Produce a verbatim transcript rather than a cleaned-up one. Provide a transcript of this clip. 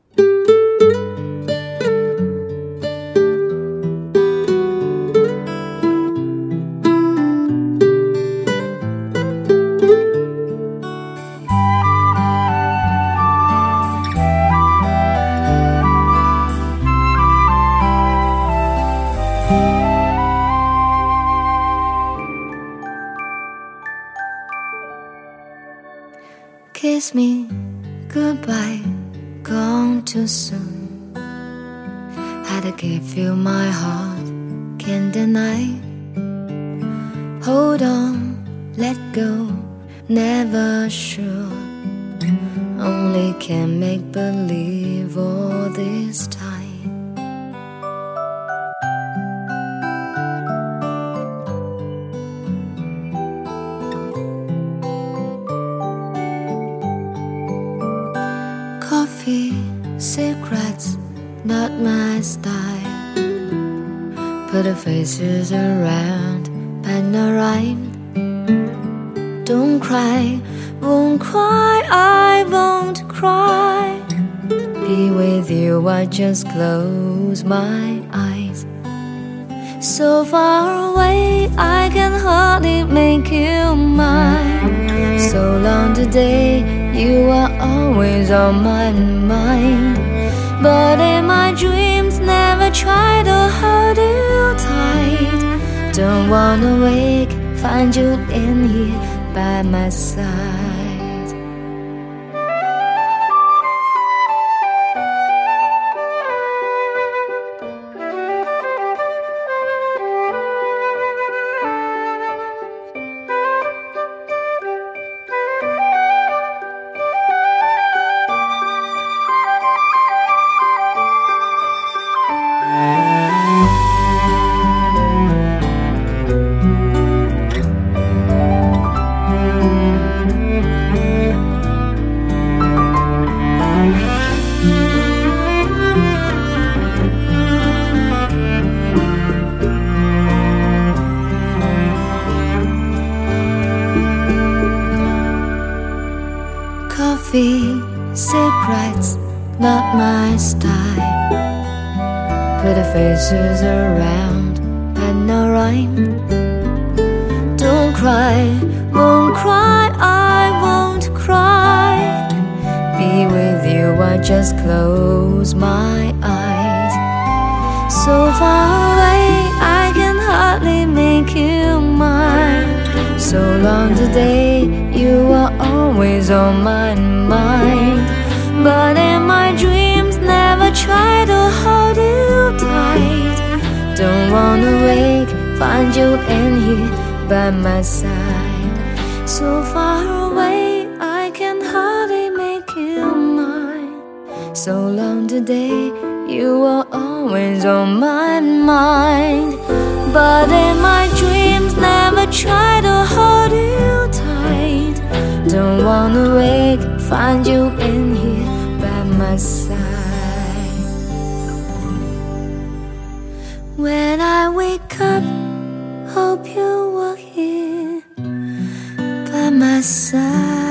Kiss me goodbye, gone too soon. Had to give you my heart, can't deny. Hold on, let go, never sure. Only can make believe all this time. Coffee, cigarettes, not my style. Put the faces around, but no rhyme. Don't cry, won't cry, I won't cry. Be with you, I just close my eyes. So far away, I can hardly make you mine. So long today, you are always on my mind. But in my dreams, never try to hold you tight. Don't wanna wake, find you in here by my side. Coffee, cigarettes, not my style. Put the faces around, but no rhyme. Don't cry, won't cry, I won't cry. Be with you, I just close my eyes. So far away, I can hardly make you mine. So long today, you are always on my mind. But in my dreams, never try to hold you tight. Don't wanna wake, find you in here by my side. So far away, I can hardly make you mine. So long today, you are always on my mind. But in my dreams, never try to hold you tight. Don't wanna wake, find you in here by my side. When I wake up, hope you were here by my side.